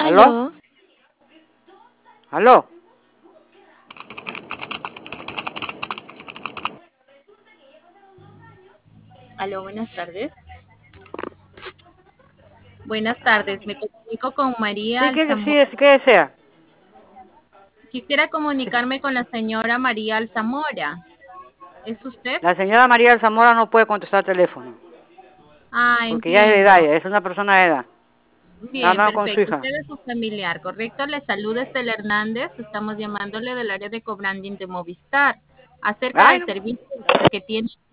¿Aló? Aló, ¿Aló? aló, buenas tardes. Buenas tardes, me comunico con María Sí, Alzamora. ¿qué desea? Quisiera comunicarme con la señora María Alzamora. ¿Es usted? La señora María Zamora no puede contestar el teléfono, Ah, porque ya es de edad, entiendo. ya es una persona de edad. Está Bien, hablando con su perfecto. hija. Usted es su familiar, ¿correcto? Le saluda Estela Hernández. Estamos llamándole del área de cobranding de Movistar acerca Ay, del no. servicio que tiene